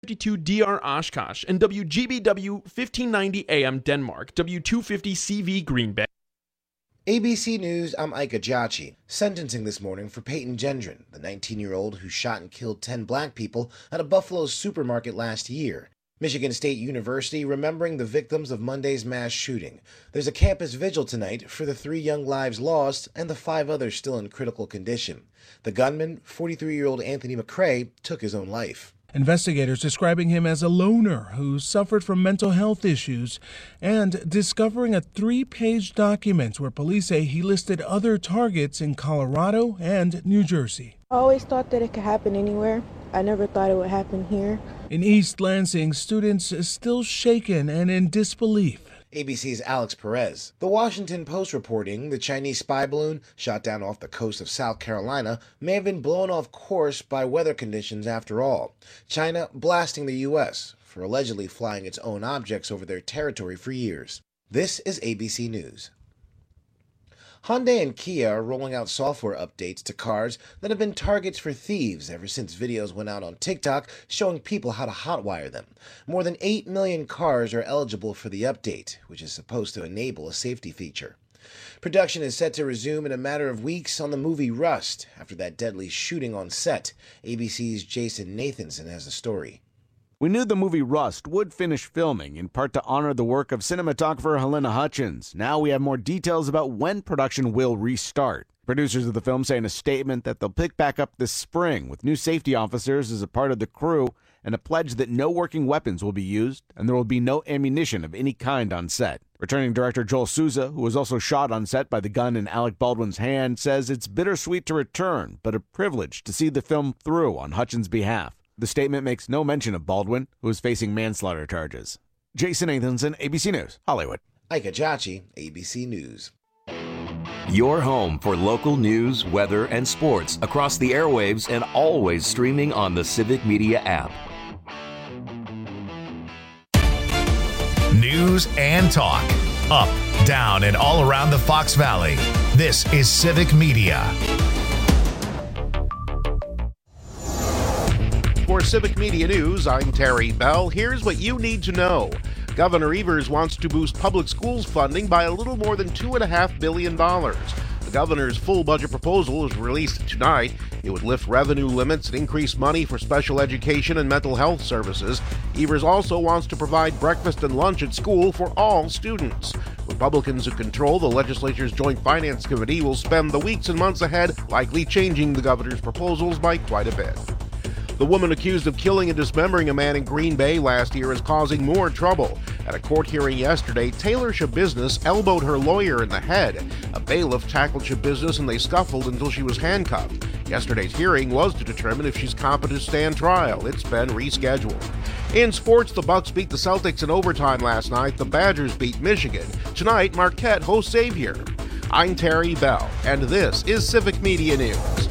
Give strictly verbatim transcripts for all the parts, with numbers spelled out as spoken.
fifty-two D R Oshkosh, and W G B W fifteen ninety A M Denmark, W two fifty C V Green Bay. A B C News, I'm Ika Jachi. Sentencing this morning for Peyton Gendron, the nineteen-year-old who shot and killed ten black people at a Buffalo supermarket last year. Michigan State University remembering the victims of Monday's mass shooting. There's a campus vigil tonight for the three young lives lost and the five others still in critical condition. The gunman, forty-three-year-old Anthony McCrae, took his own life. Investigators describing him as a loner who suffered from mental health issues and discovering a three-page document where police say he listed other targets in Colorado and New Jersey. I always thought that it could happen anywhere. I never thought it would happen here. In East Lansing, students are still shaken and in disbelief. A B C's Alex Perez. The Washington Post reporting the Chinese spy balloon shot down off the coast of South Carolina may have been blown off course by weather conditions after all. China blasting the U S for allegedly flying its own objects over their territory for years. This is A B C News. Hyundai and Kia are rolling out software updates to cars that have been targets for thieves ever since videos went out on TikTok showing people how to hotwire them. More than eight million cars are eligible for the update, which is supposed to enable a safety feature. Production is set to resume in a matter of weeks on the movie Rust after that deadly shooting on set. A B C's Jason Nathanson has the story. We knew the movie Rust would finish filming, in part to honor the work of cinematographer Helena Hutchins. Now we have more details about when production will restart. Producers of the film say in a statement that they'll pick back up this spring with new safety officers as a part of the crew and a pledge that no working weapons will be used and there will be no ammunition of any kind on set. Returning director Joel Souza, who was also shot on set by the gun in Alec Baldwin's hand, says it's bittersweet to return, but a privilege to see the film through on Hutchins' behalf. The statement makes no mention of Baldwin, who is facing manslaughter charges. Jason Nathanson, A B C News, Hollywood. Ika Jachi, A B C News. Your home for local news, weather, and sports across the airwaves and always streaming on the Civic Media app. News and talk. Up, down, and all around the Fox Valley. This is Civic Media. For Civic Media News, I'm Terry Bell. Here's what you need to know. Governor Evers wants to boost public schools funding by a little more than two point five billion dollars. The governor's full budget proposal is released tonight. It would lift revenue limits and increase money for special education and mental health services. Evers also wants to provide breakfast and lunch at school for all students. Republicans who control the legislature's Joint Finance Committee will spend the weeks and months ahead likely changing the governor's proposals by quite a bit. The woman accused of killing and dismembering a man in Green Bay last year is causing more trouble. At a court hearing yesterday, Taylor Shabusiness elbowed her lawyer in the head. A bailiff tackled Shabusiness and they scuffled until she was handcuffed. Yesterday's hearing was to determine if she's competent to stand trial. It's been rescheduled. In sports, the Bucks beat the Celtics in overtime last night. The Badgers beat Michigan. Tonight, Marquette hosts Xavier. I'm Terry Bell, and this is Civic Media News.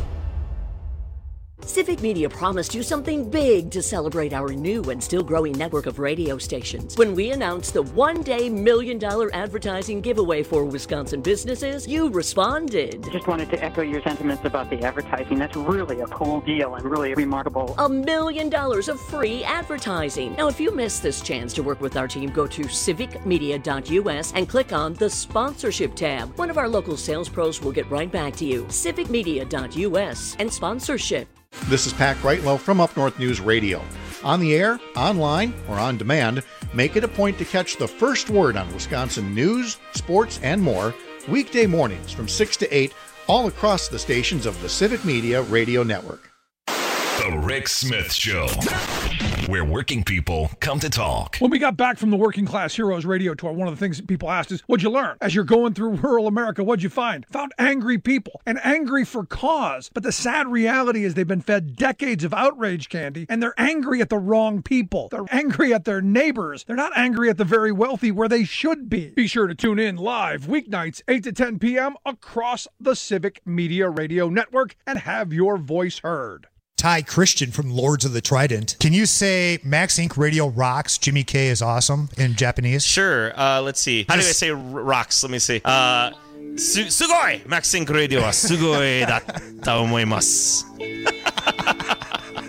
Civic Media promised you something big to celebrate our new and still growing network of radio stations. When we announced the one-day million-dollar advertising giveaway for Wisconsin businesses, you responded. Just wanted to echo your sentiments about the advertising. That's really a cool deal and really remarkable. A million dollars of free advertising. Now, if you missed this chance to work with our team, go to civic media dot U S and click on the sponsorship tab. One of our local sales pros will get right back to you. civic media dot U S and sponsorship. This is Pat Greitlow from Up North News Radio. On the air, online, or on demand, make it a point to catch the first word on Wisconsin news, sports, and more weekday mornings from six to eight all across the stations of the Civic Media Radio Network. The Rick Smith Show, where working people come to talk. When we got back from the Working Class Heroes radio tour, one of the things that people asked is, what'd you learn? As you're going through rural America, what'd you find? Found angry people, and angry for cause. But the sad reality is they've been fed decades of outrage candy, and they're angry at the wrong people. They're angry at their neighbors. They're not angry at the very wealthy where they should be. Be sure to tune in live weeknights, eight to ten p.m. across the Civic Media Radio Network and have your voice heard. Ty Christian from Lords of the Trident. Can you say Max Incorporated Radio rocks, Jimmy K is awesome in Japanese? Sure. Uh, let's see. How do I say rocks? Let me see. Uh, su- sugoi! Max Incorporated Radio wa sugoi datta omoimasu.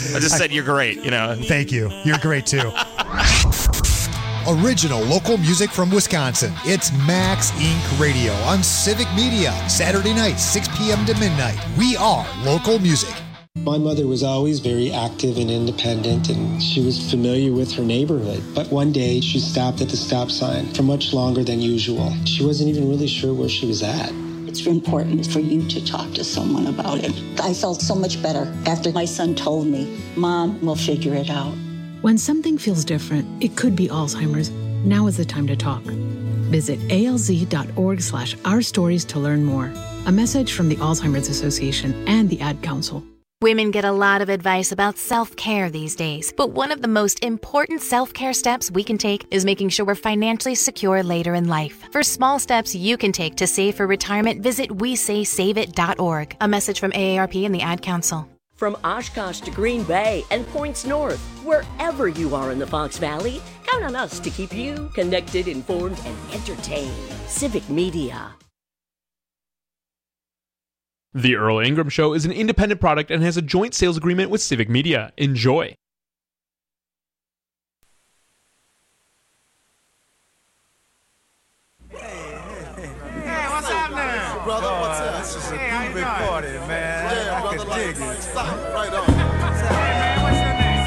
I just said you're great, you know. Thank you. You're great, too. Original local music from Wisconsin. It's Max Incorporated. Radio on Civic Media. Saturday nights, six p.m. to midnight. We are local music. My mother was always very active and independent, and she was familiar with her neighborhood. But one day, she stopped at the stop sign for much longer than usual. She wasn't even really sure where she was at. It's important for you to talk to someone about it. I felt so much better after my son told me, Mom, we'll figure it out. When something feels different, it could be Alzheimer's. Now is the time to talk. Visit alz.org slash our stories to learn more. A message from the Alzheimer's Association and the Ad Council. Women get a lot of advice about self-care these days, but one of the most important self-care steps we can take is making sure we're financially secure later in life. For small steps you can take to save for retirement, visit we say save it dot org. A message from A A R P and the Ad Council. From Oshkosh to Green Bay and points north, wherever you are in the Fox Valley, count on us to keep you connected, informed, and entertained. Civic Media. The Earl Ingram Show is an independent product and has a joint sales agreement with Civic Media. Enjoy. Hey, what's happening? Brother, what's up? This is a hey, big party, man. Yeah, I brother, can dig it. Stop right on. Hey, man, what's your name?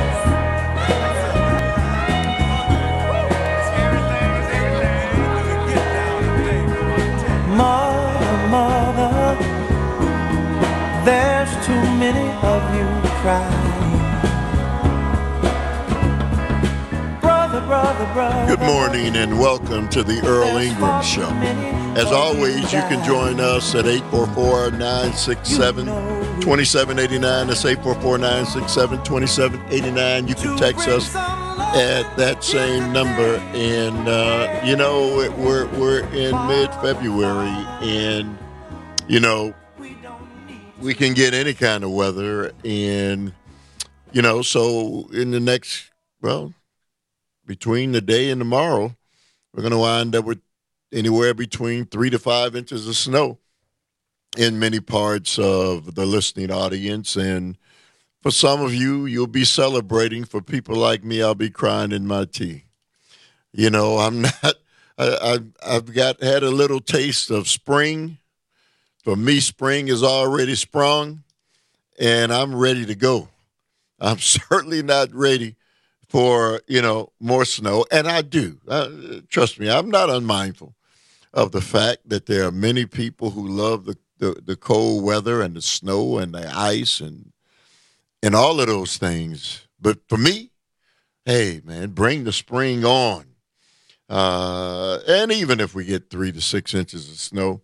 Mother, mother, there's too many of you crying. Brother, brother, brother. Good morning and welcome to the Earl Ingram Show. As always, you can join us at eight four four, nine six seven, two seven eight nine. That's eight four four, nine six seven, two seven eight nine. You can text us at that same number. And, uh, you know, we're, we're in mid-February, and, you know, we can get any kind of weather. And, you know, so in the next, well, between the day and tomorrow, we're going to wind up with anywhere between three to five inches of snow in many parts of the listening audience. And for some of you, you'll be celebrating. For people like me, I'll be crying in my tea. You know, I'm not, I, I've, I've got had a little taste of spring. For me, spring is already sprung, and I'm ready to go. I'm certainly not ready for, you know, more snow. And I do. Uh, trust me, I'm not unmindful of the fact that there are many people who love the, the, the cold weather and the snow and the ice and and all of those things. But for me, hey, man, bring the spring on. Uh, and even if we get three to six inches of snow,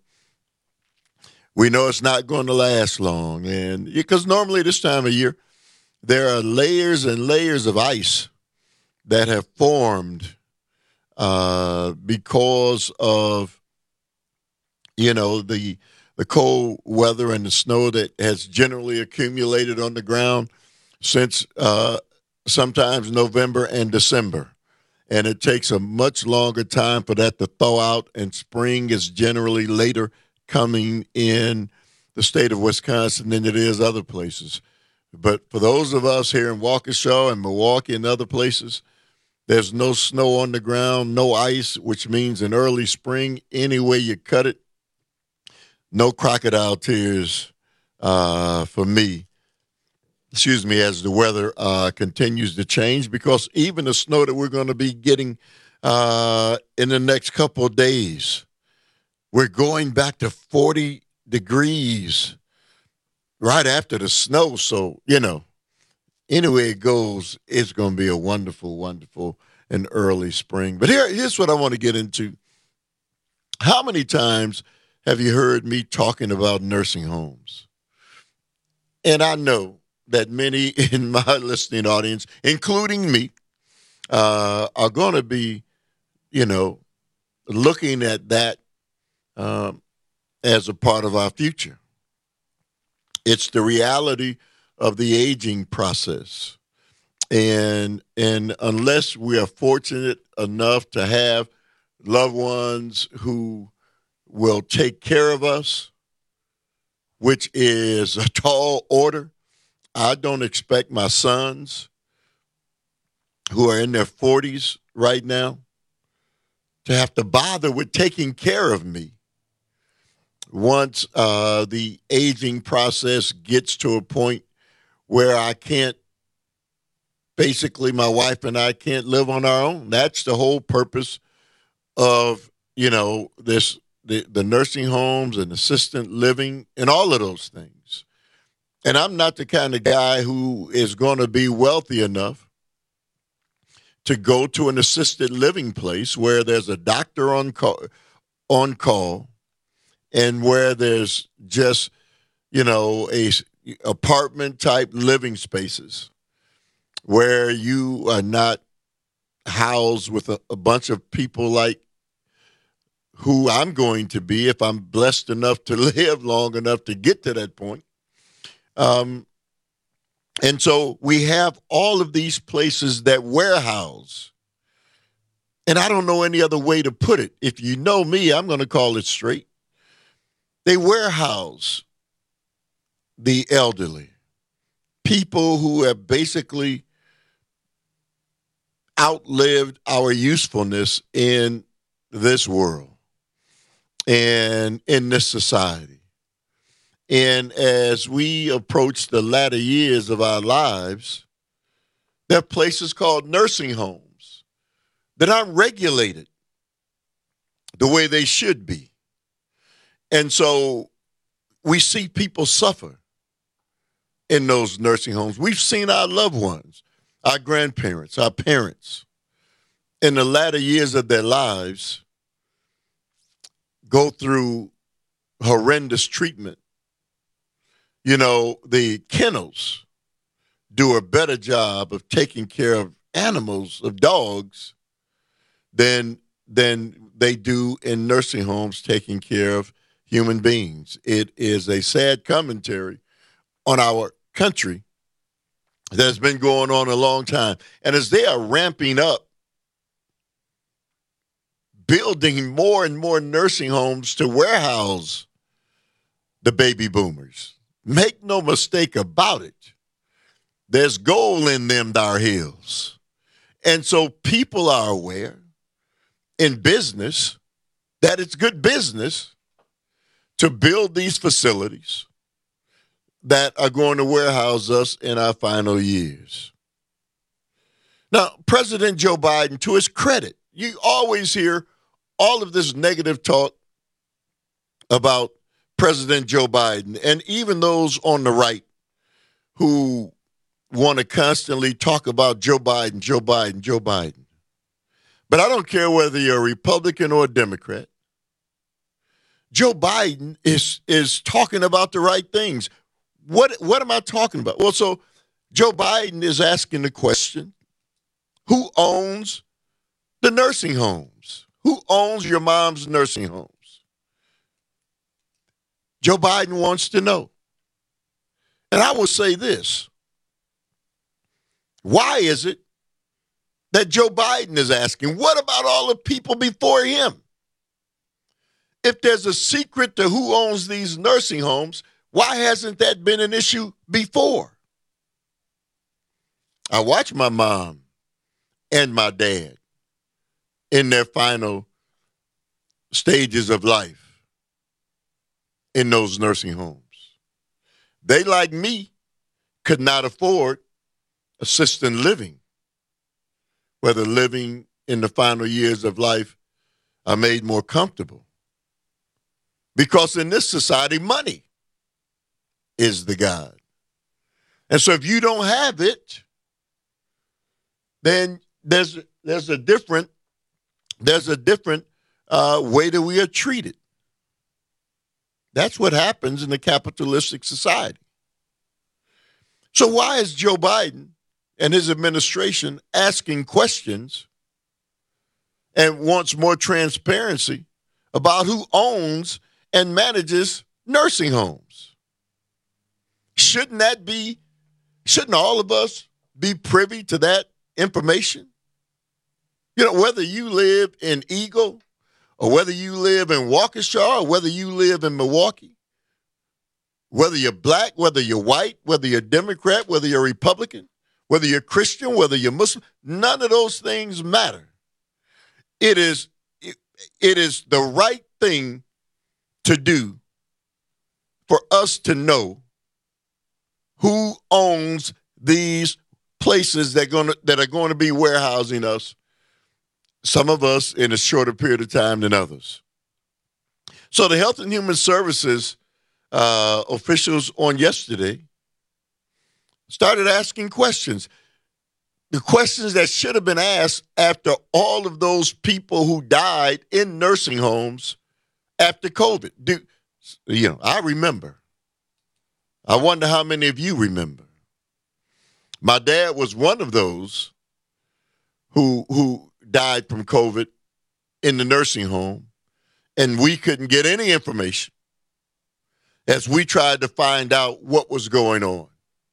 we know it's not going to last long. And because normally this time of year, there are layers and layers of ice that have formed uh, because of, you know, the the cold weather and the snow that has generally accumulated on the ground since uh, sometimes November and December. And it takes a much longer time for that to thaw out, and spring is generally later coming in the state of Wisconsin than it is other places. But for those of us here in Waukesha and Milwaukee and other places, there's no snow on the ground, no ice, which means an early spring any way you cut it. No crocodile tears uh, for me, excuse me, as the weather uh, continues to change, because even the snow that we're going to be getting uh, in the next couple of days, we're going back to forty degrees right after the snow. So, you know, anyway it goes, it's going to be a wonderful, wonderful and early spring. But here, here's what I want to get into. How many times have you heard me talking about nursing homes? And I know that many in my listening audience, including me, uh, are going to be, you know, looking at that um, as a part of our future. It's the reality of the aging process. And, and unless we are fortunate enough to have loved ones who will take care of us, which is a tall order, I don't expect my sons, who are in their forties right now, to have to bother with taking care of me once uh, the aging process gets to a point where I can't, basically my wife and I can't live on our own. That's the whole purpose of, you know, this the, the nursing homes and assisted living and all of those things. And I'm not the kind of guy who is going to be wealthy enough to go to an assisted living place where there's a doctor on call, on call and where there's just, you know, a apartment type living spaces where you are not housed with a, a bunch of people like who I'm going to be if I'm blessed enough to live long enough to get to that point. Um, and so we have all of these places that warehouse. And I don't know any other way to put it. If you know me, I'm going to call it straight. They warehouse the elderly, people who have basically outlived our usefulness in this world and in this society. And as we approach the latter years of our lives, there are places called nursing homes that aren't regulated the way they should be. And so we see people suffer in those nursing homes. We've seen our loved ones, our grandparents, our parents, in the latter years of their lives go through horrendous treatment. You know, the kennels do a better job of taking care of animals, of dogs, than, than they do in nursing homes taking care of human beings. It is a sad commentary on our country that's been going on a long time. And as they are ramping up, building more and more nursing homes to warehouse the baby boomers, make no mistake about it, there's gold in them dar hills. And so people are aware in business that it's good business to build these facilities that are going to warehouse us in our final years. Now, President Joe Biden, to his credit, you always hear all of this negative talk about President Joe Biden, and even those on the right who want to constantly talk about Joe Biden, Joe Biden, Joe Biden. But I don't care whether you're a Republican or a Democrat. Joe Biden is is talking about the right things. What what am I talking about? Well, so Joe Biden is asking the question, who owns the nursing homes? Who owns your mom's nursing homes? Joe Biden wants to know. And I will say this. Why is it that Joe Biden is asking? What about all the people before him? If there's a secret to who owns these nursing homes, why hasn't that been an issue before? I watched my mom and my dad in their final stages of life in those nursing homes. They, like me, could not afford assisted living, whether living in the final years of life are made more comfortable. Because in this society, money is the God. And so if you don't have it, then there's there's a different there's a different uh, way that we are treated. That's what happens in a capitalistic society. So why is Joe Biden and his administration asking questions and wants more transparency about who owns and manages nursing homes? Shouldn't that be, shouldn't all of us be privy to that information? You know, whether you live in Eagle or whether you live in Waukesha or whether you live in Milwaukee, Whether you're black, whether you're white, whether you're Democrat, whether you're Republican, whether you're Christian, whether you're Muslim, none of those things matter. It is, it, it is the right thing to do for us to know who owns these places that going to, that are going to be warehousing us, some of us in a shorter period of time than others. So the Health and Human Services uh, officials on yesterday started asking questions. The questions that should have been asked after all of those people who died in nursing homes after COVID. Do, you know, I remember. I wonder how many of you remember. My dad was one of those who who died from COVID in the nursing home, and we couldn't get any information as we tried to find out what was going on.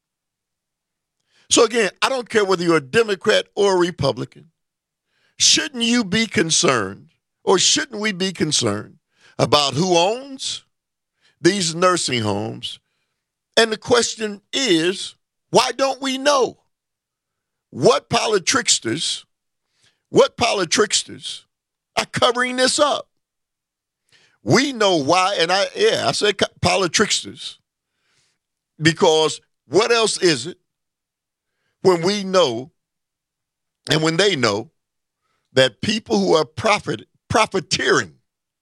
So again, I don't care whether you're a Democrat or a Republican. Shouldn't you be concerned, or shouldn't we be concerned about who owns these nursing homes? And the question is, why don't we know? What politricksters, what politricksters are covering this up? We know why, and I, yeah, I said politricksters, because what else is it when we know, and when they know, that people who are profit, profiteering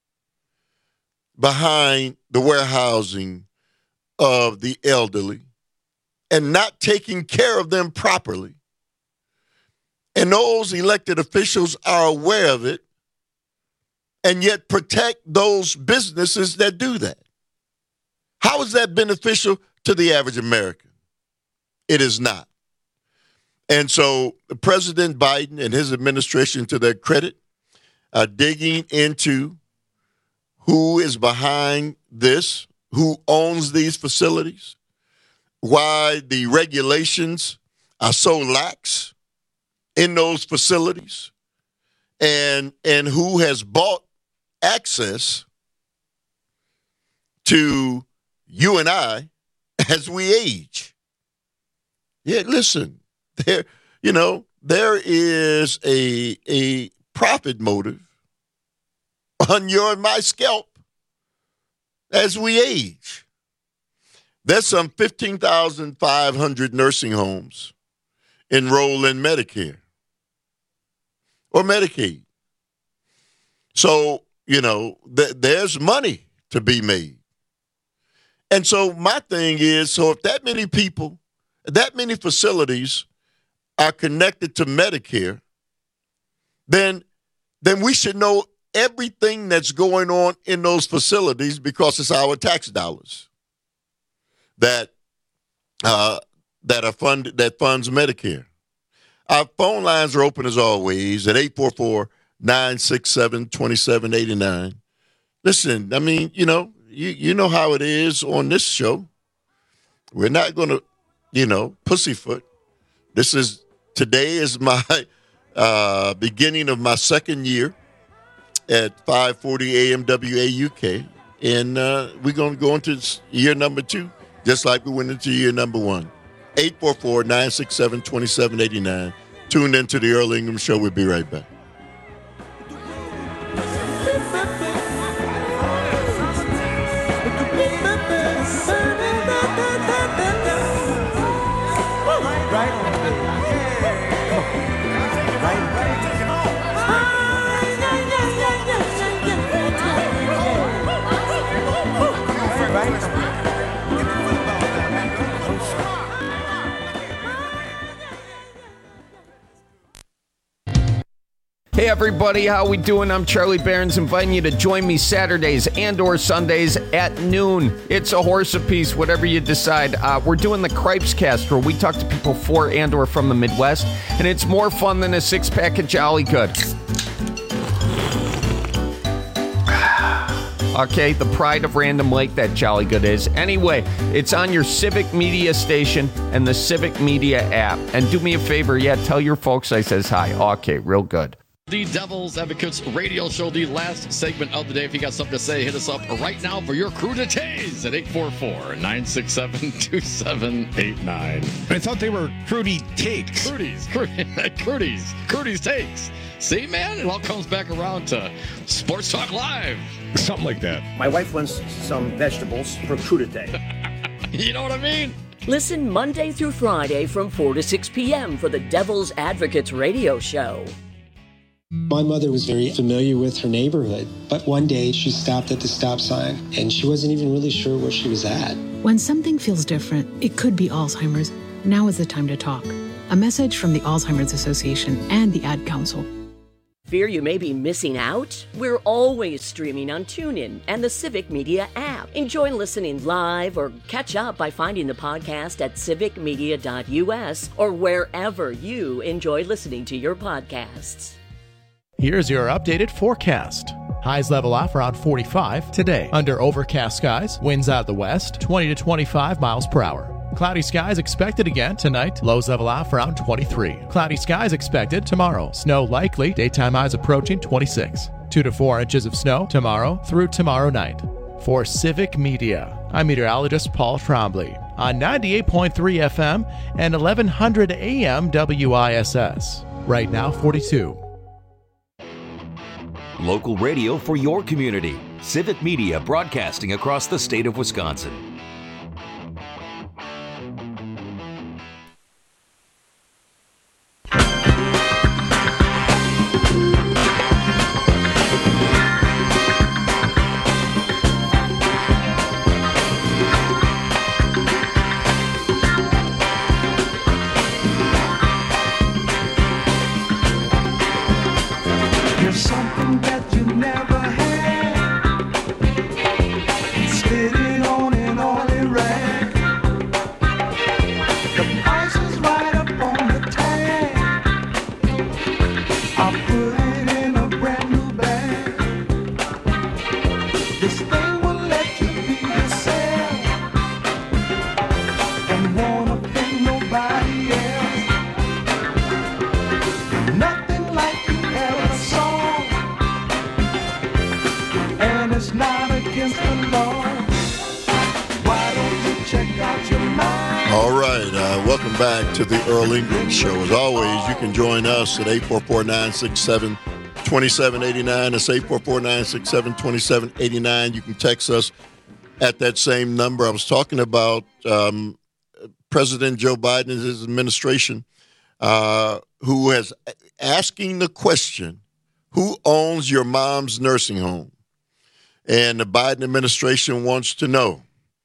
behind the warehousing of the elderly and not taking care of them properly, and those elected officials are aware of it, and yet protect those businesses that do that? How is that beneficial to the average American? It is not. And so President Biden and his administration, to their credit, are digging into who is behind this, who owns these facilities, why the regulations are so lax in those facilities, and, and who has bought access to you and I as we age. Yeah, listen, there, you know, there is a, a profit motive on your and my scalp as we age. There's some fifteen thousand five hundred nursing homes enroll in Medicare or Medicaid. So, you know, th- there's money to be made. And so my thing is, so if that many people, that many facilities are connected to Medicare, then, then we should know everything that's going on in those facilities, because it's our tax dollars that uh, that are fund that funds Medicare. Our phone lines are open as always at eight four four, nine six seven, two seven eight nine. Listen, I mean, you know, you, you know how it is on this show. We're not going to, you know, pussyfoot. This is, today is my uh, beginning of my second year at five forty A M W A U K. And uh, we're going to go into year number two, just like we went into year number one. eight four four, nine six seven, two seven eight nine. Tune into the Earl Ingram Show. We'll be right back. Hey everybody, how we doing? I'm Charlie Barons, inviting you to join me Saturdays and or Sundays at noon. It's a horse apiece, whatever you decide. Uh, we're doing the Cripes Cast, where we talk to people for and or from the Midwest, and it's more fun than a six-pack of Jolly Good. Okay, the pride of Random Lake, that Jolly Good is. Anyway, it's on your Civic Media station and the Civic Media app. And do me a favor, yeah, tell your folks I says hi. Okay, real good. The Devil's Advocates radio show, the last segment of the day. If you got something to say, hit us up right now for your crudités at eight four four, nine six seven, two seven eight nine. I thought they were Crudy Takes. Crudies, Crudies, Crudies Takes. See, man, it all comes back around to Sports Talk Live. Something like that. My wife wants some vegetables for crudité. You know what I mean? Listen Monday through Friday from four to six p.m. for the Devil's Advocates radio show. My mother was very familiar with her neighborhood, but one day she stopped at the stop sign and she wasn't even really sure where she was at. When something feels different, it could be Alzheimer's. Now is the time to talk. A message from the Alzheimer's Association and the Ad Council. Fear you may be missing out? We're always streaming on TuneIn and the Civic Media app. Enjoy listening live or catch up by finding the podcast at civic media dot u s or wherever you enjoy listening to your podcasts. Here's your updated forecast. Highs level off around forty-five today. Under overcast skies, winds out of the west, twenty to twenty-five miles per hour. Cloudy skies expected again tonight. Lows level off around twenty-three. Cloudy skies expected tomorrow. Snow likely. Daytime highs approaching twenty-six. Two to four inches of snow tomorrow through tomorrow night. For Civic Media, I'm meteorologist Paul Trombley on ninety-eight point three F M and eleven hundred A M W I S S. Right now, forty-two. Local radio for your community. Civic Media broadcasting across the state of Wisconsin. You're something that you never had. Sitting on an oily rack. The price is right up on the tag. I put it in a brand new bag. This thing will let you be yourself and wanna pay nobody else. Nothing like you ever saw. And it's not against the law. Why don't you check out your mind? All right, uh, welcome back to the Earl Ingram Show. As always, you can join us at eight four four, nine six seven, two seven eight nine. That's eight four four, nine six seven, two seven eight nine. You can text us at that same number. I was talking about um, President Joe Biden and his administration, uh, who has asking the question, who owns your mom's nursing home? And the Biden administration wants to know.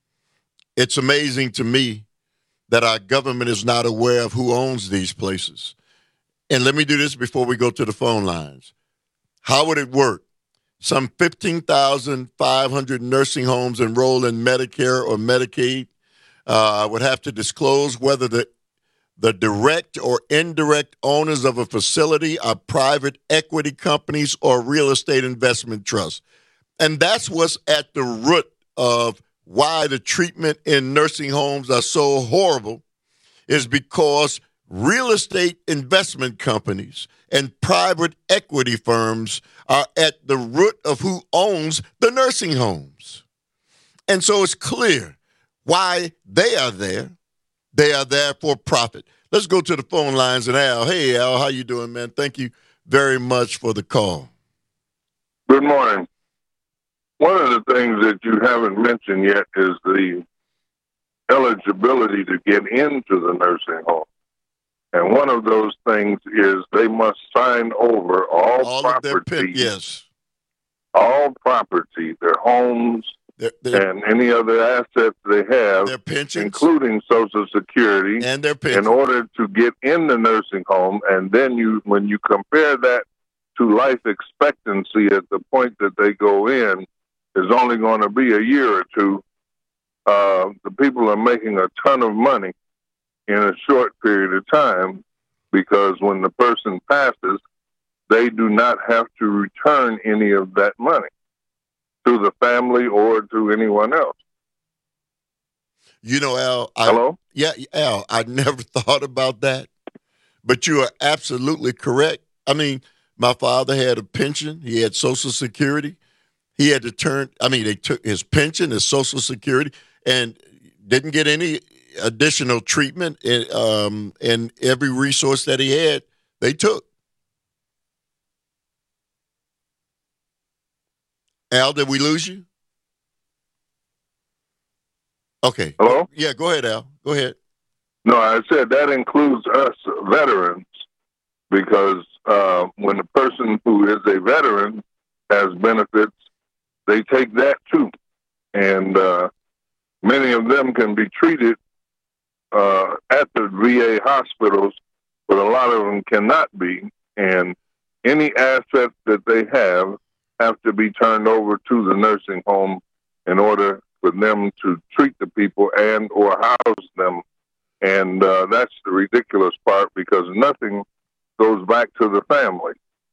It's amazing to me that our government is not aware of who owns these places. And let me do this before we go to the phone lines. How would it work? Some fifteen thousand five hundred nursing homes enrolled in Medicare or Medicaid uh, would have to disclose whether the The direct or indirect owners of a facility are private equity companies or real estate investment trusts. And that's what's at the root of why the treatment in nursing homes are so horrible, is because real estate investment companies and private equity firms are at the root of who owns the nursing homes. And so it's clear why they are there. They are there for profit. Let's go to the phone lines and Al. Hey, Al, how you doing, man? Thank you very much for the call. Good morning. One of the things that you haven't mentioned yet is the eligibility to get into the nursing home. And one of those things is they must sign over all, all property. Of their pit, yes. All property, their homes, They're, they're, and any other assets they have, their pensions, including Social Security, and their pensions, in order to get in the nursing home. And then you, when you compare that to life expectancy at the point that they go in, is only going to be a year or two. Uh, the people are making a ton of money in a short period of time, because when the person passes, they do not have to return any of that money to the family or to anyone else. You know, Al. I, Hello? Yeah, Al, I never thought about that, but you are absolutely correct. I mean, My father had a pension. He had Social Security. He had to turn, I mean, they took his pension, his Social Security, and didn't get any additional treatment. And, um, and every resource that he had, they took. Al, did we lose you? Okay. Hello? Yeah, go ahead, Al. Go ahead. No, I said that includes us veterans, because uh, when a person who is a veteran has benefits, they take that too. And uh, many of them can be treated uh, at the V A hospitals, but a lot of them cannot be. And any assets that they have have to be turned over to the nursing home in order for them to treat the people and or house them. And uh, that's the ridiculous part, because nothing goes back to the family.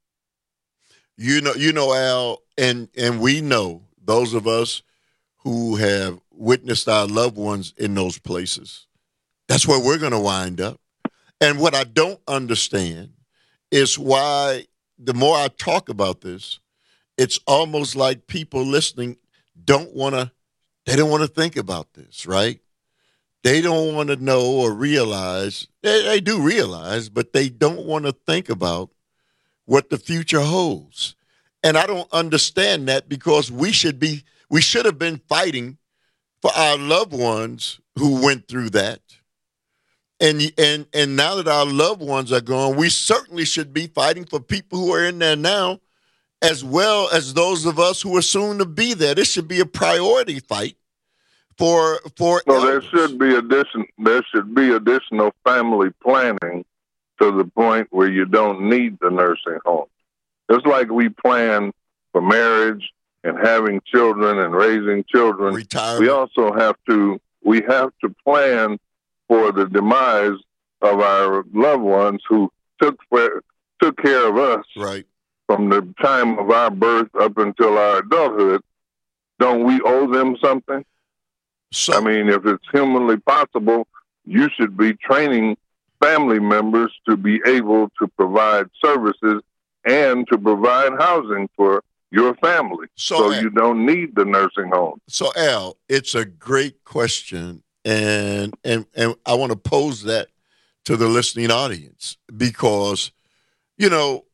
You know, you know, Al, and and we know, those of us who have witnessed our loved ones in those places, that's where we're going to wind up. And what I don't understand is why, the more I talk about this, it's almost like people listening don't want to, they don't want to think about this, right? They don't want to know or realize, they, they do realize, but they don't want to think about what the future holds. And I don't understand that, because we should be, we should have been fighting for our loved ones who went through that. And, and, and now that our loved ones are gone, we certainly should be fighting for people who are in there now, as well as those of us who are soon to be there. This should be a priority fight for, for So there should be addition, there should be additional family planning to the point where you don't need the nursing home. Just like we plan for marriage and having children and raising children, retirement. we also have to we have to plan for the demise of our loved ones who took took care of us right from the time of our birth up until our adulthood. Don't we owe them something? So, I mean, if it's humanly possible, you should be training family members to be able to provide services and to provide housing for your family. So, So, Al, you don't need the nursing home. So, Al, it's a great question, and and and I want to pose that to the listening audience, because, you know,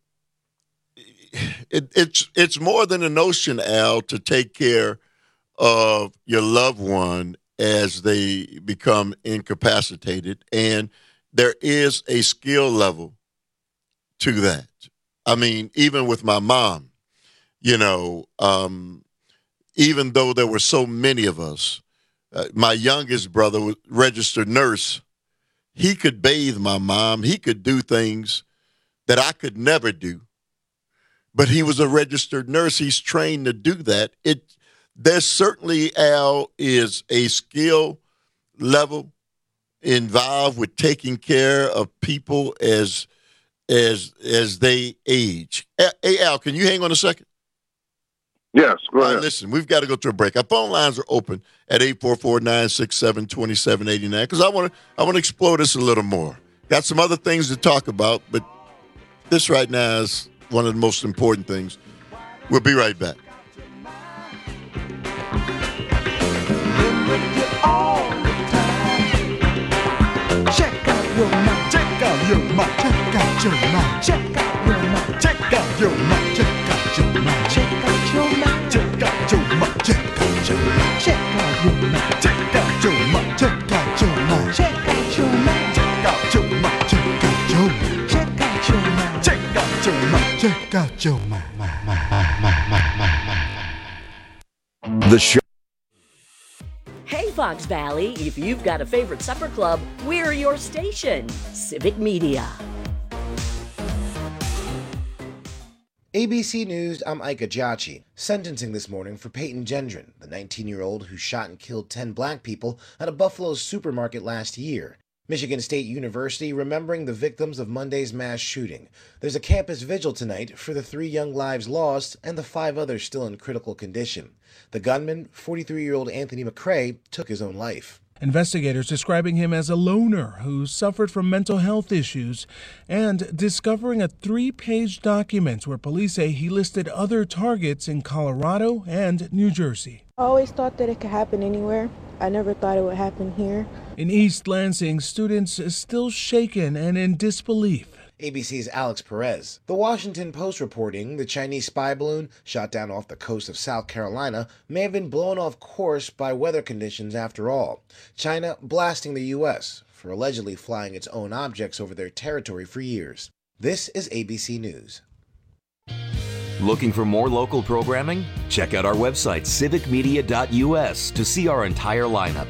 it, it's it's more than a notion, Al, to take care of your loved one as they become incapacitated, and there is a skill level to that. I mean, even with my mom, you know, um, even though there were so many of us, uh, my youngest brother was a registered nurse. He could bathe my mom. He could do things that I could never do. But he was a registered nurse. He's trained to do that. It there certainly, Al, is a skill level involved with taking care of people as as as they age. Hey, Al, can you hang on a second? Yes, go ahead. Right, listen, we've got to go to a break. Our phone lines are open at eight four four, nine six seven, two seven eight nine, because I want to I want to explore this a little more. Got some other things to talk about, but this right now is one of the most important things. We'll be right back. Check out your mind, check out your mind, check out your mind, check out your mind, check out your mind, check out your mind, check out your mind, check out your mind, check out your mind, check out your mind, check out your mind, check out your mind, check out your mind, check out your mind, check out your mind, check out your mind, check out your mind, check out your mind. The show. Hey, Fox Valley, if you've got a favorite supper club, we're your station. Civic Media. A B C News, I'm Ika Jachi. Sentencing this morning for Peyton Gendron, the nineteen-year-old who shot and killed ten black people at a Buffalo supermarket last year. Michigan State University remembering the victims of Monday's mass shooting. There's a campus vigil tonight for the three young lives lost and the five others still in critical condition. The gunman, forty-three-year-old Anthony McCrae, took his own life. Investigators describing him as a loner who suffered from mental health issues and discovering a three-page document where police say he listed other targets in Colorado and New Jersey. I always thought that it could happen anywhere. I never thought it would happen here. In East Lansing, students are still shaken and in disbelief. A B C's Alex Perez. The Washington Post reporting the Chinese spy balloon shot down off the coast of South Carolina may have been blown off course by weather conditions after all. China blasting the U S for allegedly flying its own objects over their territory for years. This is A B C News. Looking for more local programming? Check out our website, civic media dot U S, to see our entire lineup.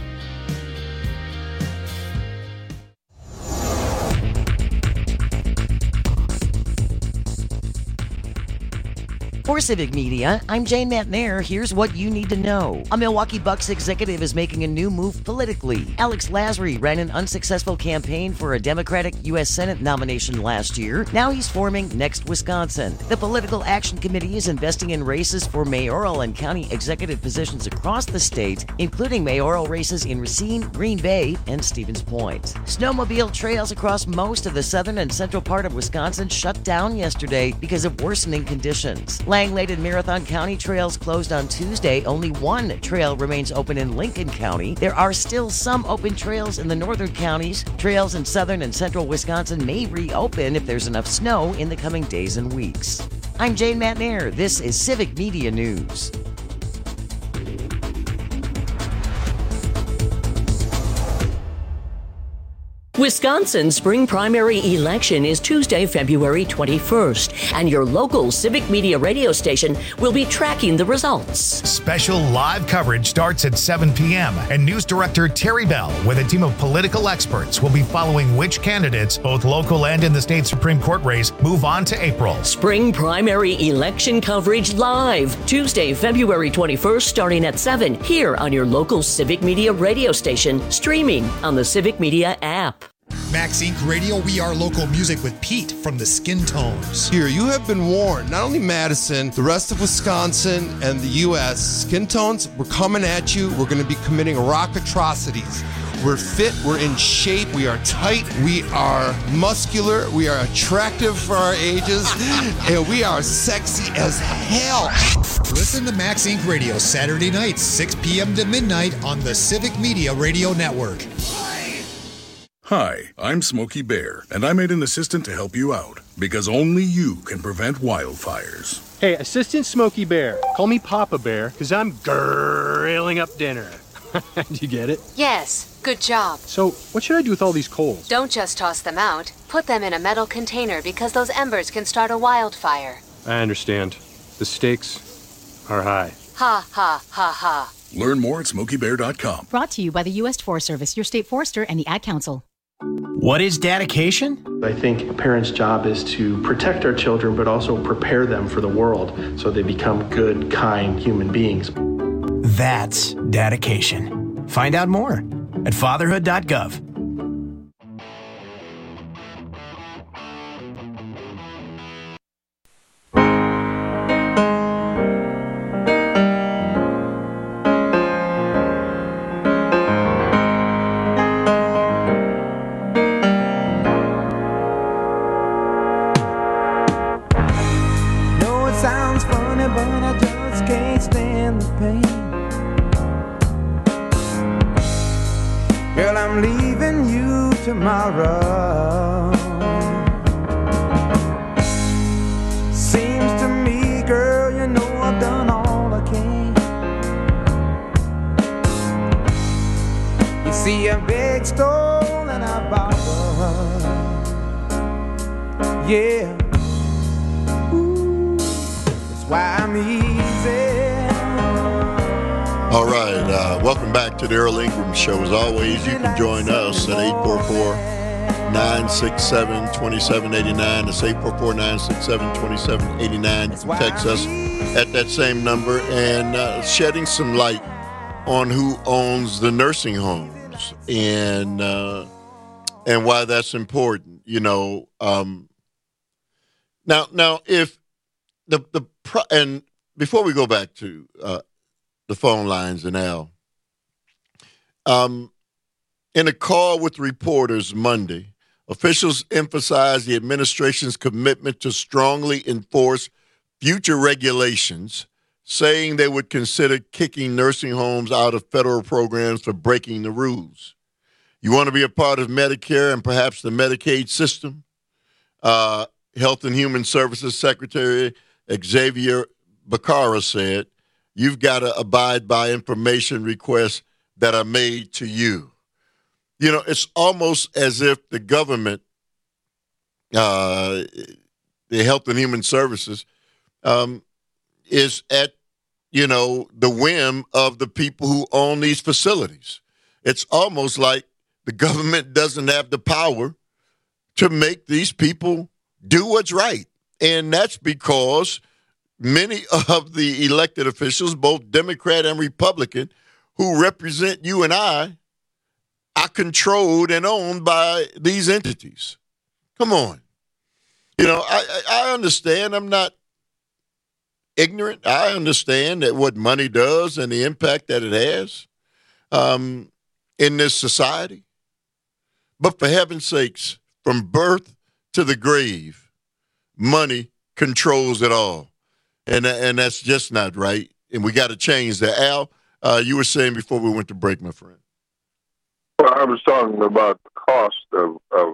For Civic Media, I'm Jane Matnair. Here's what you need to know. A Milwaukee Bucks executive is making a new move politically. Alex Lasry ran an unsuccessful campaign for a Democratic U S Senate nomination last year. Now he's forming Next Wisconsin. The Political Action Committee is investing in races for mayoral and county executive positions across the state, including mayoral races in Racine, Green Bay, and Stevens Point. Snowmobile trails across most of the southern and central part of Wisconsin shut down yesterday because of worsening conditions. Lang-Leided Marathon County trails closed on Tuesday. Only one trail remains open in Lincoln County. There are still some open trails in the northern counties. Trails in southern and central Wisconsin may reopen if there's enough snow in the coming days and weeks. I'm Jane Matnair. This is Civic Media News. Wisconsin's spring primary election is Tuesday, February twenty-first, and your local Civic Media radio station will be tracking the results. Special live coverage starts at seven p.m., and News Director Terry Bell, with a team of political experts, will be following which candidates, both local and in the state Supreme Court race, move on to April. Spring primary election coverage live, Tuesday, February twenty-first, starting at seven, here on your local Civic Media radio station, streaming on the Civic Media app. Max Incorporated. Radio, we are local music with Pete from the Skin Tones. Here, you have been warned. Not only Madison, the rest of Wisconsin and the U S Skin Tones, we're coming at you. We're going to be committing rock atrocities. We're fit, we're in shape, we are tight, we are muscular, we are attractive for our ages, and we are sexy as hell. Listen to Max Incorporated. Radio Saturday nights, six p.m. to midnight on the Civic Media Radio Network. Hi, I'm Smokey Bear, and I made an assistant to help you out, because only you can prevent wildfires. Hey, Assistant Smokey Bear, call me Papa Bear, because I'm grilling up dinner. Do you get it? Yes, good job. So, what should I do with all these coals? Don't just toss them out. Put them in a metal container, because those embers can start a wildfire. I understand. The stakes are high. Ha, ha, ha, ha. Learn more at smokey bear dot com. Brought to you by the U S Forest Service, your state forester, and the Ad Council. What is dedication? I think a parent's job is to protect our children, but also prepare them for the world so they become good, kind human beings. That's dedication. Find out more at fatherhood dot gov. Tomorrow seems to me, girl, you know I've done all I can. You see a big stone and I borrow, yeah. Ooh, that's why I'm easy. All right, uh, welcome back to the Earl Ingram Show. As always, you can join us at eight four four, nine six seven, two seven eight nine. That's eight four four, nine six seven, two seven eight nine. You can text us at that same number, and uh, shedding some light on who owns the nursing homes and uh, and why that's important. You know, um, now now if the the pro- and before we go back to uh, the phone lines and Al, Um, in a call with reporters Monday, officials emphasized the administration's commitment to strongly enforce future regulations, saying they would consider kicking nursing homes out of federal programs for breaking the rules. You want to be a part of Medicare and perhaps the Medicaid system? Uh, Health and Human Services Secretary Xavier Becerra said, you've got to abide by information requests that are made to you. You know, it's almost as if the government, uh, the Health and Human Services, um, is at, you know, the whim of the people who own these facilities. It's almost like the government doesn't have the power to make these people do what's right. And that's because many of the elected officials, both Democrat and Republican, who represent you and I, are controlled and owned by these entities. Come on. You know, I, I understand. I'm not ignorant. I understand that what money does and the impact that it has um, in this society. But for heaven's sakes, from birth to the grave, money controls it all. And, and that's just not right. And we got to change that. Al, uh, you were saying before we went to break, my friend. Well, I was talking about the cost of, of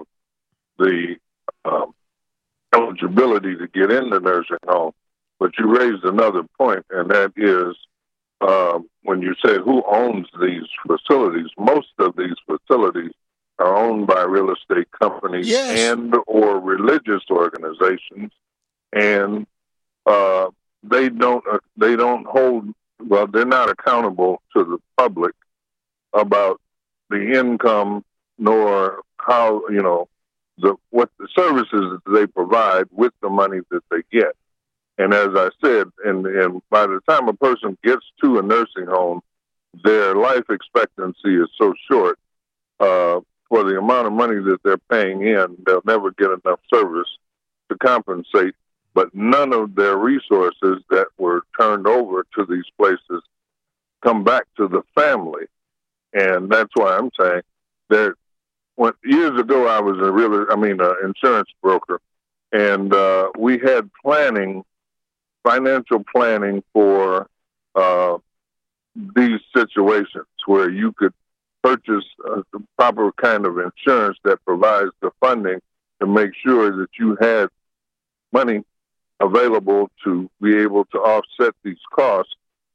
the um, eligibility to get into nursing home. But you raised another point, and that is um, when you said who owns these facilities, most of these facilities are owned by real estate companies yes. and or religious organizations, and uh, they don't uh, they don't hold well. They're not accountable to the public about the income nor how you know the what the services that they provide with the money that they get. And as I said, and, and by the time a person gets to a nursing home, their life expectancy is so short. Uh, for the amount of money that they're paying in, they'll never get enough service to compensate. But none of their resources that were turned over to these places come back to the family. And that's why I'm saying that when years ago I was a real, I mean, an insurance broker, and uh, we had planning, financial planning for uh, these situations where you could purchase uh, the proper kind of insurance that provides the funding to make sure that you had money available to be able to offset these costs,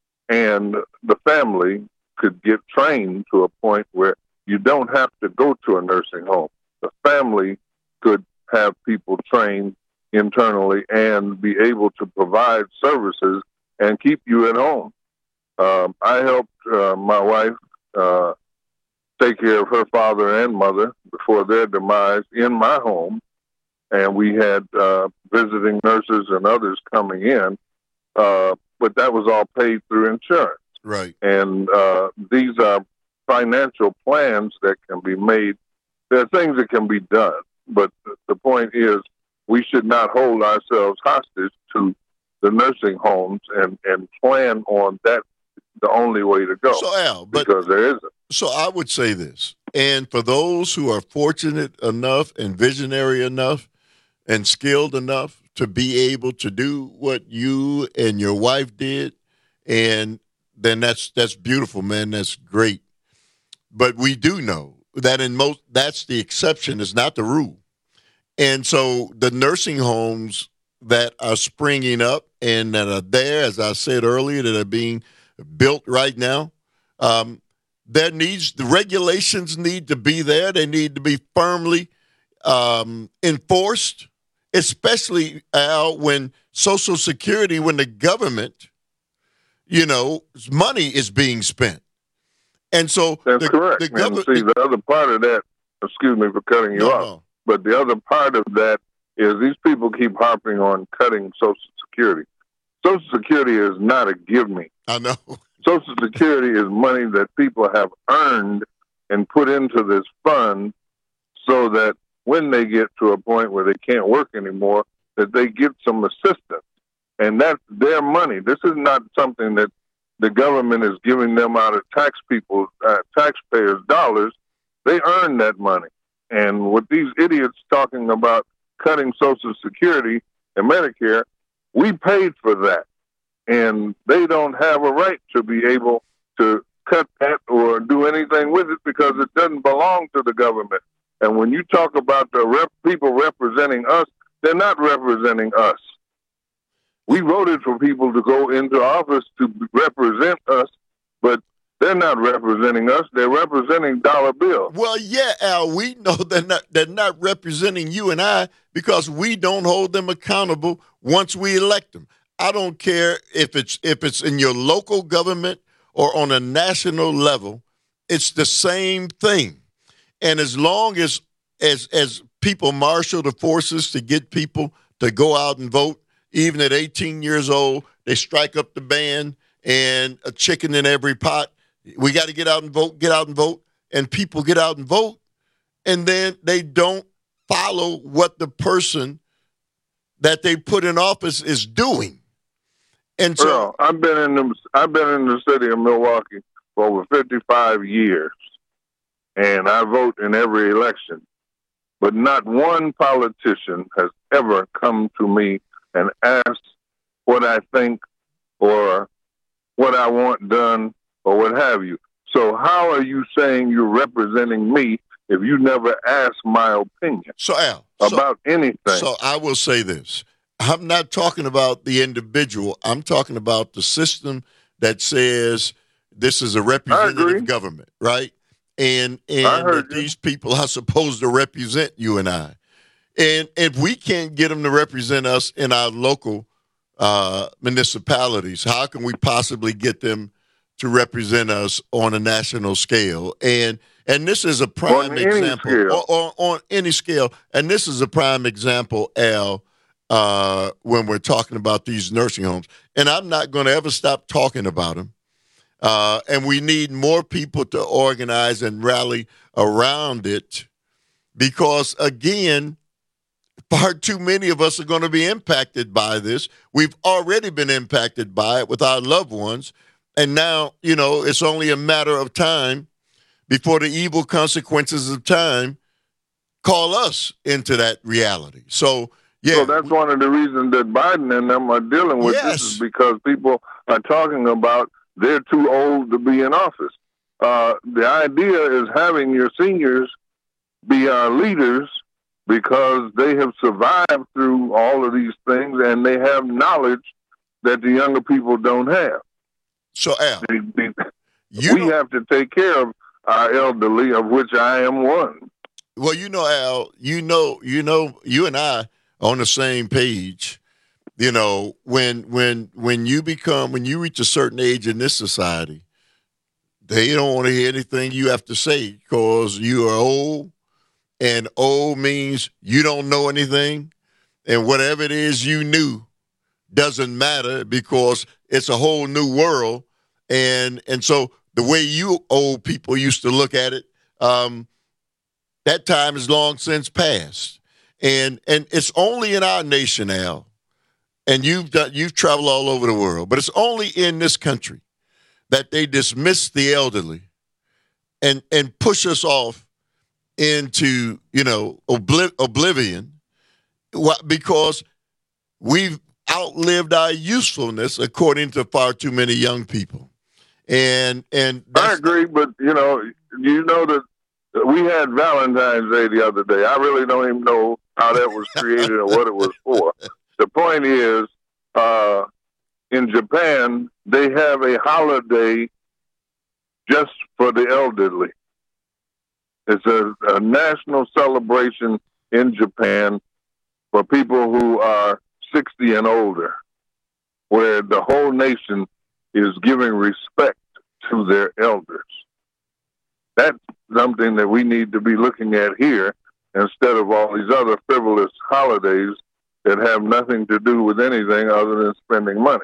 and the family could get trained to a point where you don't have to go to a nursing home. The family could have people trained internally and be able to provide services and keep you at home. Um, I helped uh, my wife uh, take care of her father and mother before their demise in my home, and we had uh, visiting nurses and others coming in, uh, but that was all paid through insurance. Right. And uh, these are financial plans that can be made. There are things that can be done, but the point is we should not hold ourselves hostage to the nursing homes and, and plan on that the only way to go. So, Al, but, because there isn't. So I would say this, and for those who are fortunate enough and visionary enough and skilled enough to be able to do what you and your wife did, and then that's that's beautiful, man. That's great. But we do know that in most, that's the exception, is not the rule. And so the nursing homes that are springing up and that are there, as I said earlier, that are being built right now, um, there needs the regulations need to be there. They need to be firmly um, enforced, especially, Al, when Social Security, when the government, you know, money is being spent. And so that's the, correct. The And government, see, the other part of that, excuse me for cutting you No, off, no. but the other part of that is these people keep harping on cutting Social Security. Social Security is not a give me. I know. Social Security is money that people have earned and put into this fund so that when they get to a point where they can't work anymore, that they get some assistance. And that's their money. This is not something that the government is giving them out of tax people, uh, taxpayers' dollars, they earn that money. And with these idiots talking about cutting Social Security and Medicare, we paid for that. And they don't have a right to be able to cut that or do anything with it because it doesn't belong to the government. And when you talk about the rep- people representing us, they're not representing us. We voted for people to go into office to represent us, but they're not representing us. They're representing dollar bills. Well, yeah, Al, we know they're not, they're not representing you and I because we don't hold them accountable once we elect them. I don't care if it's if it's in your local government or on a national level. It's the same thing. And as long as as as people marshal the forces to get people to go out and vote, even at eighteen years old, they strike up the band and a chicken in every pot. We got to get out and vote, get out and vote. And people get out and vote. And then they don't follow what the person that they put in office is doing. And so Earl, I've been in the I've been in the city of Milwaukee for over fifty-five years, and I vote in every election. But not one politician has ever come to me and asked what I think or what I want done or what have you. So how are you saying you're representing me if you never asked my opinion so, Al, about so, anything? So I will say this. I'm not talking about the individual. I'm talking about the system that says this is a representative government, right? And and that these people are supposed to represent you and I. And if we can't get them to represent us in our local uh, municipalities, how can we possibly get them to represent us on a national scale? And and this is a prime on example. Any on, on, on any scale. And this is a prime example, Al, uh, when we're talking about these nursing homes. And I'm not going to ever stop talking about them. Uh, and we need more people to organize and rally around it because, again, far too many of us are going to be impacted by this. We've already been impacted by it with our loved ones. And now, you know, it's only a matter of time before the evil consequences of time call us into that reality. So, yeah. So that's one of the reasons that Biden and them are dealing with yes. this is because people are talking about they're too old to be in office. Uh, the idea is having your seniors be our leaders because they have survived through all of these things and they have knowledge that the younger people don't have. So, Al, they, they, we have to take care of our elderly, of which I am one. Well, you know, Al, you know, you know, you and I are on the same page. You know, when when when you become when you reach a certain age in this society, they don't want to hear anything you have to say because you are old, and old means you don't know anything, and whatever it is you knew doesn't matter because it's a whole new world, and and so the way you old people used to look at it, um, that time is long since passed, and and it's only in our nation, Al. And you've done, you've traveled all over the world, but it's only in this country that they dismiss the elderly and and push us off into, you know, obliv- oblivion because we've outlived our usefulness, according to far too many young people. And and I agree, but you know, you know that we had Valentine's Day the other day. I really don't even know how that was created or what it was for. The point is, uh, in Japan, they have a holiday just for the elderly. It's a, a national celebration in Japan for people who are sixty and older, where the whole nation is giving respect to their elders. That's something that we need to be looking at here instead of all these other frivolous holidays that have nothing to do with anything other than spending money.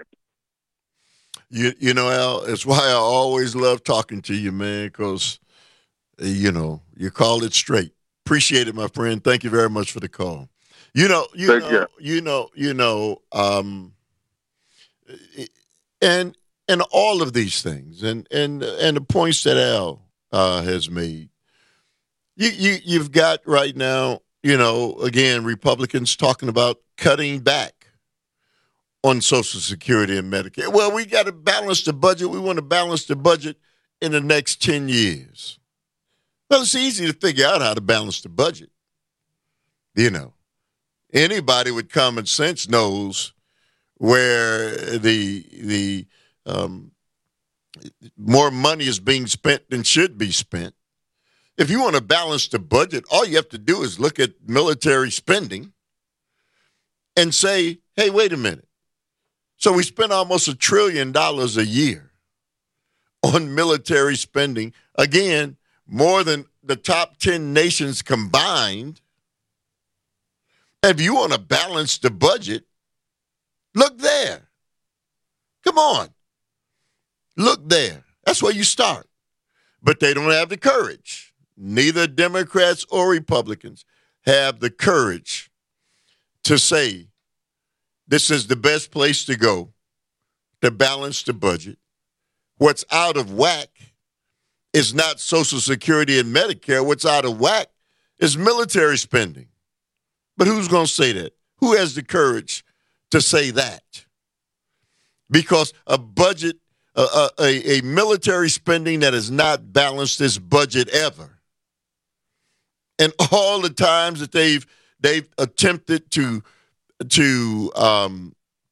You you know, Al, it's why I always love talking to you, man, because, you know, you called it straight. Appreciate it, my friend. Thank you very much for the call. You know, you Take know, care. you know, you know, um, and and all of these things, and and and the points that Al uh, has made, you you you've got right now, you know, again, Republicans talking about cutting back on Social Security and Medicare. Well, we got to balance the budget. We want to balance the budget in the next ten years. Well, it's easy to figure out how to balance the budget. You know, anybody with common sense knows where the the um, more money is being spent than should be spent. If you want to balance the budget, all you have to do is look at military spending and say, hey, wait a minute. So we spend almost a trillion dollars a year on military spending. Again, more than the top ten nations combined. If you want to balance the budget, look there. Come on. Look there. That's where you start. But they don't have the courage. Neither Democrats or Republicans have the courage to say this is the best place to go to balance the budget. What's out of whack is not Social Security and Medicare. What's out of whack is military spending. But who's going to say that? Who has the courage to say that? Because a budget, a, a, a military spending that has not balanced this budget ever, and all the times that they've they've attempted to to um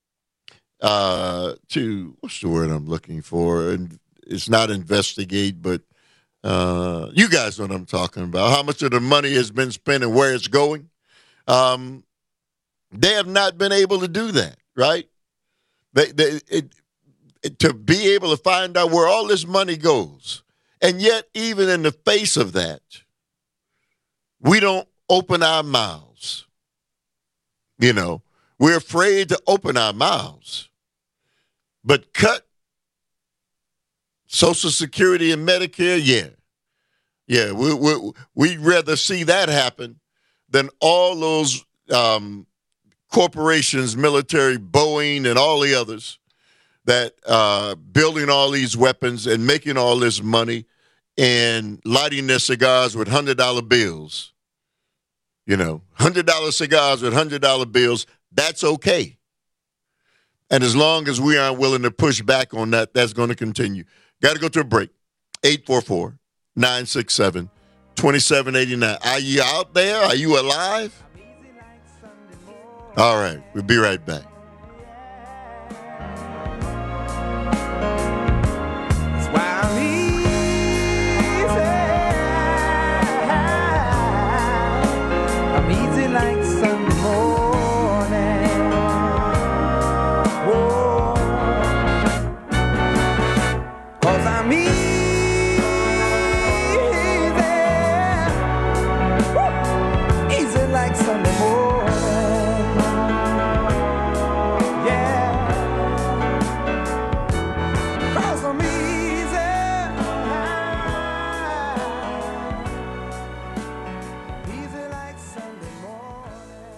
uh to what's the word I'm looking for? And it's not investigate, but uh, you guys know what I'm talking about. How much of the money has been spent and where it's going? Um, they have not been able to do that, right? They, they, it, it, to be able to find out where all this money goes. And yet, even in the face of that, we don't open our mouths. You know, we're afraid to open our mouths. But cut Social Security and Medicare, yeah. Yeah, we, we, we'd rather see that happen than all those um, corporations, military, Boeing, and all the others that uh, building all these weapons and making all this money and lighting their cigars with one hundred dollar bills. You know, one hundred dollar cigars with one hundred dollar bills, that's okay. And as long as we aren't willing to push back on that, that's going to continue. Got to go to a break. eight four four, nine six seven, two seven eight nine. Are you out there? Are you alive? All right. We'll be right back. I'm easy like Sunday morning. Whoa. 'Cause I'm easy. Woo. Easy like Sunday morning. Yeah. 'Cause I'm easy. Easy like Sunday morning.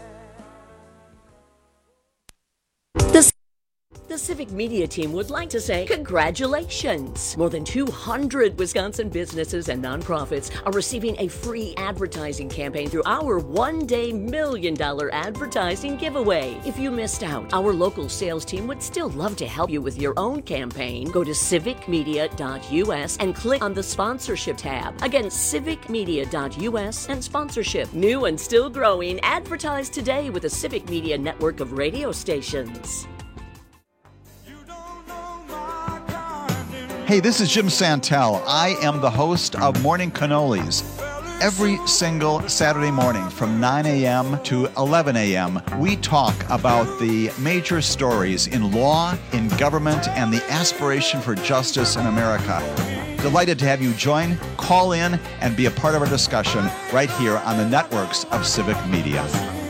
The, the Civic Media team would like to say congratulations. More than two hundred Wisconsin businesses and nonprofits are receiving a free advertising campaign through our one-day million dollar advertising giveaway. If you missed out, our local sales team would still love to help you with your own campaign. Go to civic media dot u s and click on the sponsorship tab. Again, civic media dot u s and sponsorship. New and still growing, advertise today with the Civic Media network of radio stations. Hey, this is Jim Santel. I am the host of Morning Cannolis. Every single Saturday morning from nine a.m. to eleven a.m., we talk about the major stories in law, in government, and the aspiration for justice in America. Delighted to have you join, call in, and be a part of our discussion right here on the networks of Civic Media.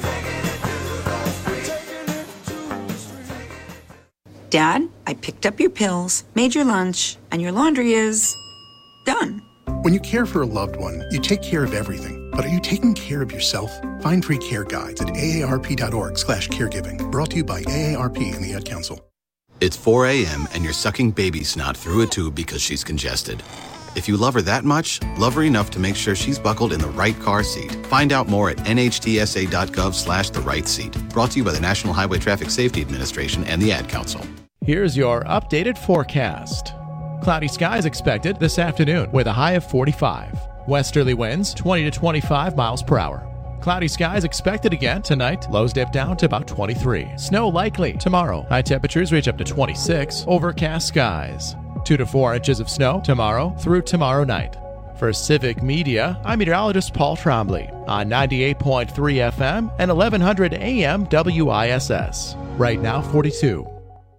Dad, I picked up your pills, made your lunch, and your laundry is done. When you care for a loved one, you take care of everything. But are you taking care of yourself? Find free care guides at A A R P dot org slash caregiving. Brought to you by A A R P and the Ad Council. It's four a.m. and you're sucking baby snot through a tube because she's congested. If you love her that much, love her enough to make sure she's buckled in the right car seat. Find out more at nhtsa.gov slash the right seat. Brought to you by the National Highway Traffic Safety Administration and the Ad Council. Here's your updated forecast. Cloudy skies expected this afternoon with a high of forty-five. Westerly winds twenty to twenty-five miles per hour. Cloudy skies expected again tonight. Lows dip down to about twenty-three. Snow likely tomorrow. High temperatures reach up to twenty-six. Overcast skies. Two to four inches of snow tomorrow through tomorrow night. For Civic Media, I'm meteorologist Paul Trombley on ninety-eight point three F M and eleven hundred A M W I S S. Right now, forty-two.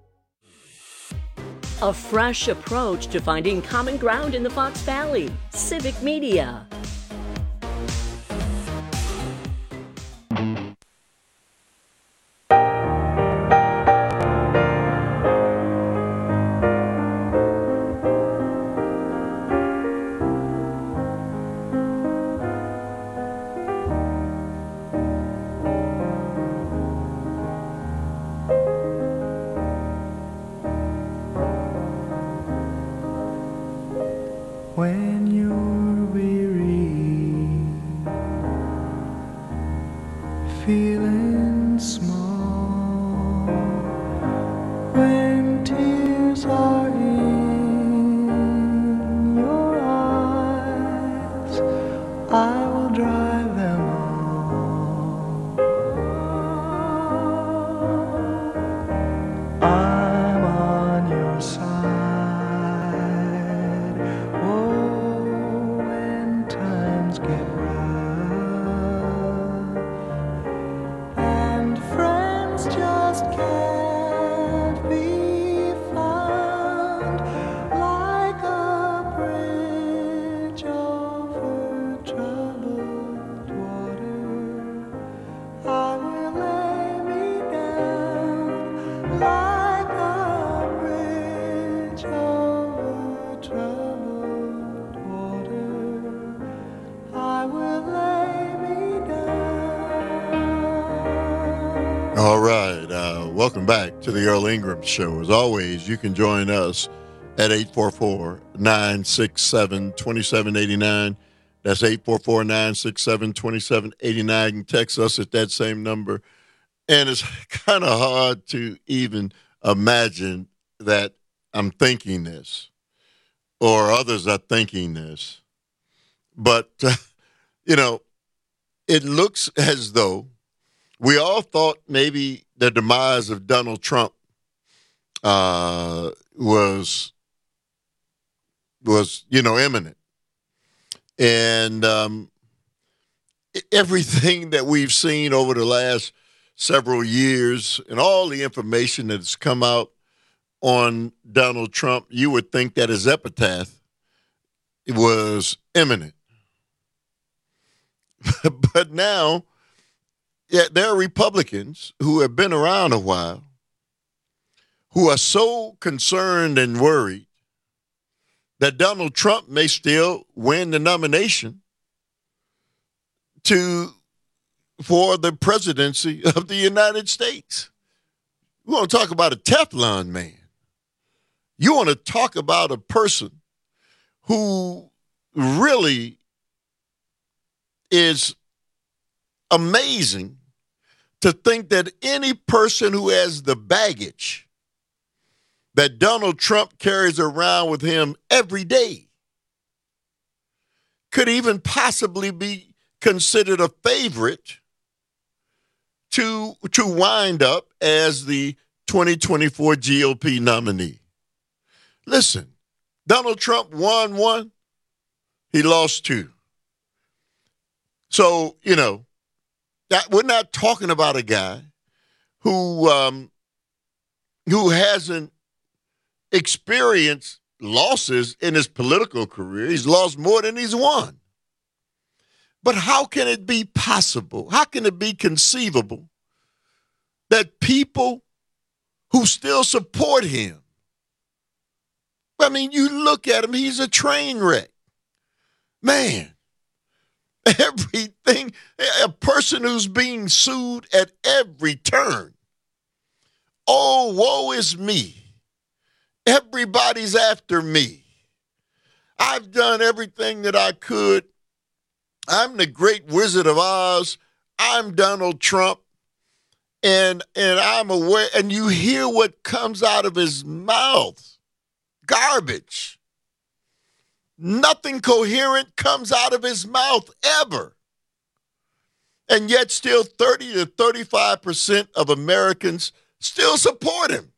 A fresh approach to finding common ground in the Fox Valley. Civic Media. When you're weary, feeling small, when tears are in your eyes, I will dry them all. I'm on your side. All right. Uh, welcome back to the Earl Ingram Show. As always, you can join us at eight four four, nine six seven, two seven eight nine. That's eight four four, nine six seven, two seven eight nine. You can text us at that same number. And it's kind of hard to even imagine that I'm thinking this or others are thinking this. But, uh, you know, it looks as though we all thought maybe the demise of Donald Trump uh, was, was, you know, imminent. And um, everything that we've seen over the last several years and all the information that's come out on Donald Trump, you would think that his epitaph was imminent. But now, yeah, there are Republicans who have been around a while who are so concerned and worried that Donald Trump may still win the nomination to for the presidency of the United States. We want to talk about a Teflon man. You want to talk about a person who really is amazing to think that any person who has the baggage that Donald Trump carries around with him every day could even possibly be considered a favorite to, to wind up as the twenty twenty-four G O P nominee. Listen, Donald Trump won one, he lost two. So, you know, that we're not talking about a guy who um, who hasn't experienced losses in his political career. He's lost more than he's won. But how can it be possible? How can it be conceivable that people who still support him, I mean, you look at him, he's a train wreck. Man, everything, a person who's being sued at every turn. Oh, woe is me. Everybody's after me. I've done everything that I could. I'm the great Wizard of Oz. I'm Donald Trump. And and I'm aware, and you hear what comes out of his mouth. Garbage. Nothing coherent comes out of his mouth ever. And yet still thirty to thirty-five percent of Americans still support him.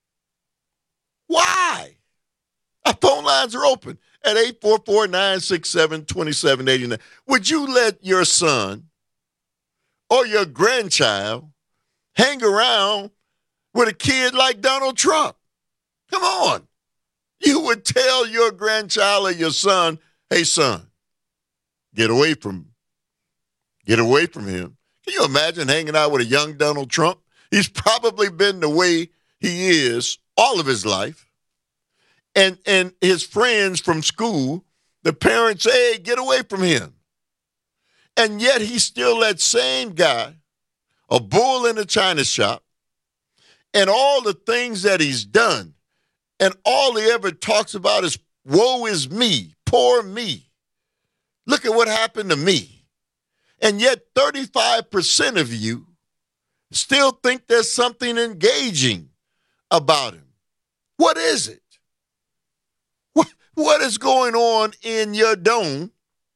Why? Our phone lines are open at eight four four, nine six seven, two seven eight nine. Would you let your son or your grandchild hang around with a kid like Donald Trump? Come on. You would tell your grandchild or your son, hey, son, get away from him. Get away from him. Can you imagine hanging out with a young Donald Trump? He's probably been the way he is all of his life. And, and his friends from school, the parents say, hey, get away from him. And yet he's still that same guy, a bull in a china shop, and all the things that he's done, and all he ever talks about is, woe is me, poor me. Look at what happened to me. And yet thirty-five percent of you still think there's something engaging about him. What is it? What, what is going on in your dome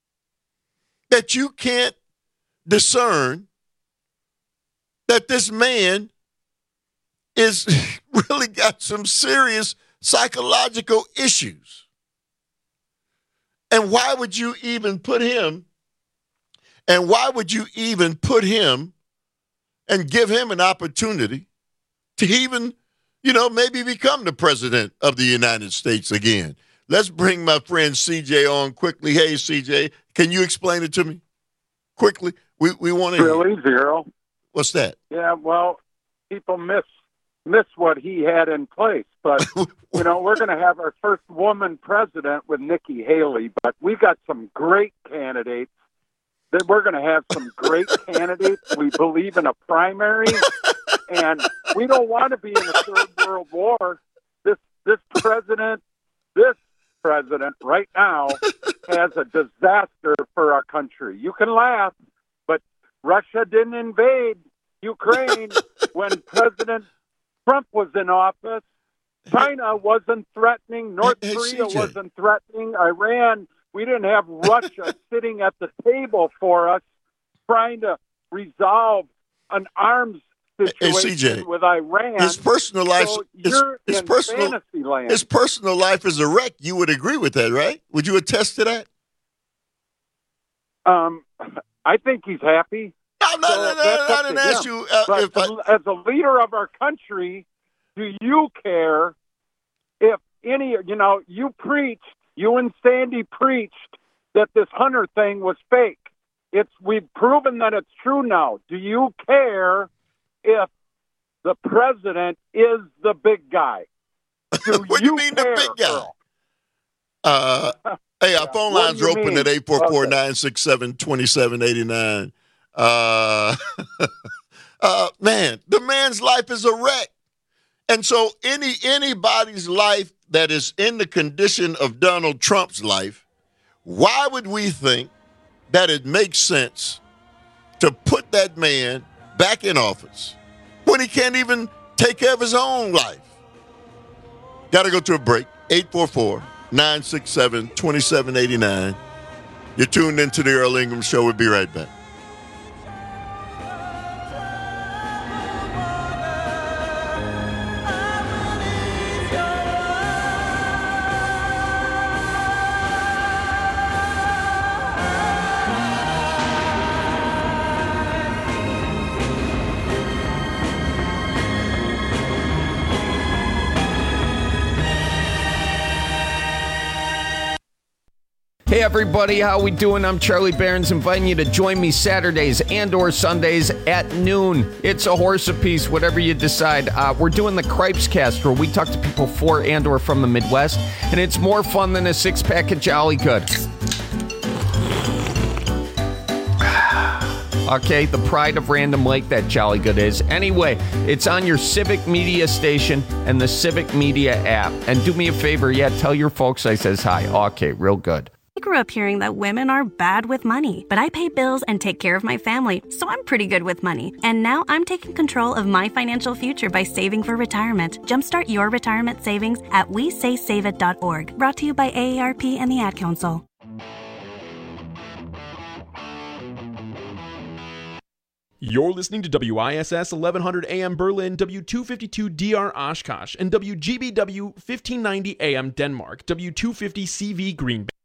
that you can't discern that this man is really got some serious psychological issues? And why would you even put him, and why would you even put him and give him an opportunity to even, you know, maybe become the president of the United States again? Let's bring my friend C J on quickly. Hey, C J, can you explain it to me quickly? We we want to really hear. Zero. What's that? Yeah, well, people miss miss what he had in place. But, you know, we're going to have our first woman president with Nikki Haley, but we've got some great candidates. That we're going to have some great candidates. We believe in a primary, and we don't want to be in a third world war. This this president, this president right now has a disaster for our country. You can laugh, but Russia didn't invade Ukraine when President Trump was in office. China wasn't threatening. North hey, Korea C J. wasn't threatening. Iran. We didn't have Russia sitting at the table for us trying to resolve an arms situation hey, C J, with Iran. His personal life, so his, you're his in personal, fantasy land. his personal life is a wreck. You would agree with that, right? Would you attest to that? Um, I think he's happy. No, no, so no, no, that's no, up I didn't to ask him. you uh, But if I... as a leader of our country, do you care if any, you know, you preached, you and Sandy preached that this Hunter thing was fake. It's we've proven that it's true now. Do you care if the president is the big guy? Do what you do you mean care, the big guy? Earl? Uh, hey, our Yeah, phone what lines do are you open mean? at eight four four, nine six seven, two seven eight nine. Uh, uh, man, the man's life is a wreck. And so any anybody's life that is in the condition of Donald Trump's life, why would we think that it makes sense to put that man back in office when he can't even take care of his own life? Got to go to a break. eight four four, nine six seven, two seven eight nine. You're tuned into the Earl Ingram Show. We'll be right back. Hey everybody, how we doing? I'm Charlie Barons, inviting you to join me Saturdays and or Sundays at noon. It's a horse apiece, whatever you decide. Uh, we're doing the Cripes Cast, where we talk to people for and or from the Midwest, and it's more fun than a six-pack of Jolly Good. Okay, the pride of Random Lake, that jolly good is. Anyway, it's on your Civic Media station and the Civic Media app. And do me a favor, yeah, tell your folks I says hi. Okay, real good. I grew up hearing that women are bad with money, but I pay bills and take care of my family, so I'm pretty good with money. And now I'm taking control of my financial future by saving for retirement. Jumpstart your retirement savings at we say save it dot org. Brought to you by A A R P and the Ad Council. You're listening to W I S S eleven hundred A M Berlin, W two fifty-two D R Oshkosh, and W G B W fifteen ninety A M Denmark, W two fifty C V Green Bay.